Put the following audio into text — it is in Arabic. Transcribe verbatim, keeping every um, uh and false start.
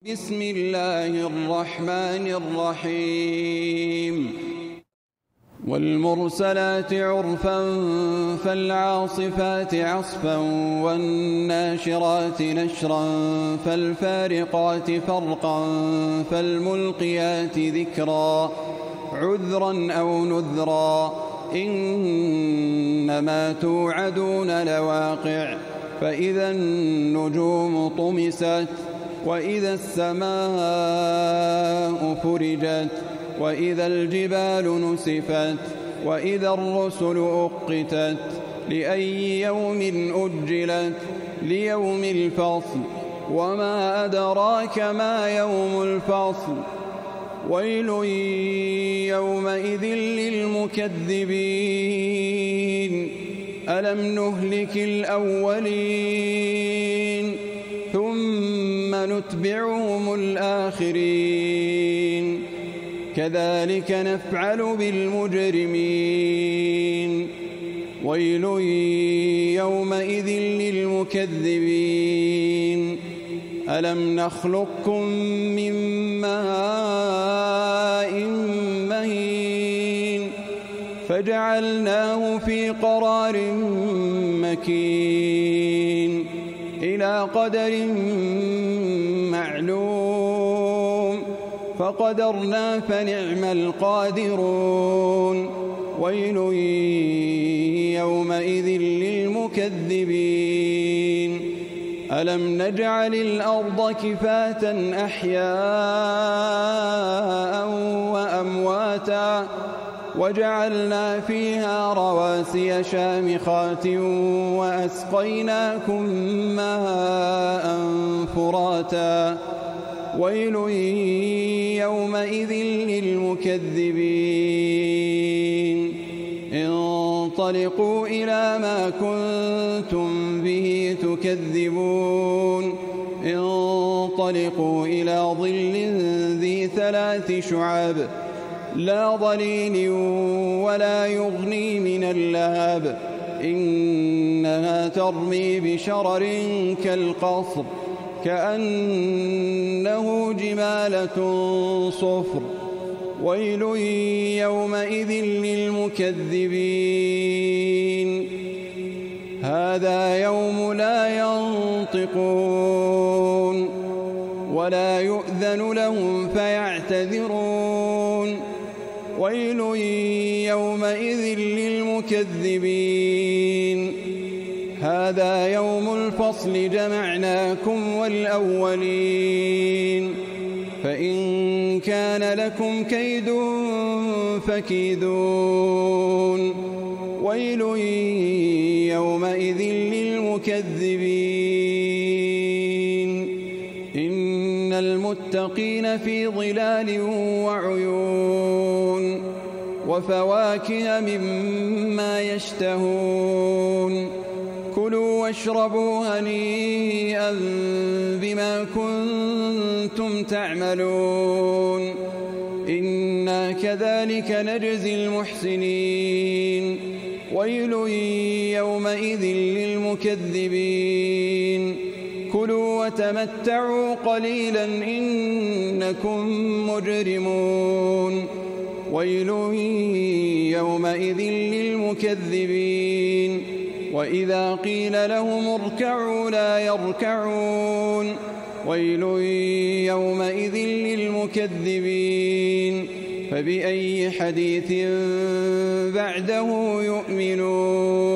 بسم الله الرحمن الرحيم والمرسلات عرفا فالعاصفات عصفا والناشرات نشرا فالفارقات فرقا فالملقيات ذكرا عذرا أو نذرا إنما توعدون لواقع فإذا النجوم طمست وإذا السماء فرجت وإذا الجبال نسفت وإذا الرسل أقتت لأي يوم أجلت ليوم الفصل وما أدراك ما يوم الفصل ويل يومئذ للمكذبين ألم نهلك الأولين ثم نتبعهم الآخرين كذلك نفعل بالمجرمين ويل يومئذ للمكذبين ألم نخلقكم من ماء مهين فجعلناه في قرار مكين إلى قدر معلوم فقدرنا فنعم القادرون ويل يومئذ للمكذبين ألم نجعل الأرض كفاة أحياء وأمواتا وجعلنا فيها رواسي شامخات وأسقيناكم ماء فراتا ويل يومئذ للمكذبين انطلقوا إلى ما كنتم به تكذبون انطلقوا إلى ظل ذي ثلاث شعب لا ظليل ولا يغني من اللهب إنها ترمي بشرر كالقصر كأنه جمالة صفر ويل يومئذ للمكذبين هذا يوم لا ينطقون ولا يؤذن لهم فيعتذرون ويل يومئذ للمكذبين هذا يوم الفصل جمعناكم والأولين فإن كان لكم كيد فكيدون ويل يومئذ للمكذبين إن المتقين في ظلال وعيون وفواكه مما يشتهون كلوا واشربوا هنيئا بما كنتم تعملون إنا كذلك نجزي المحسنين ويل يومئذ للمكذبين كلوا وتمتعوا قليلا إنكم مجرمون ويل يومئذ للمكذبين وإذا قيل لهم اركعوا لا يركعون ويل يومئذ للمكذبين فبأي حديث بعده يؤمنون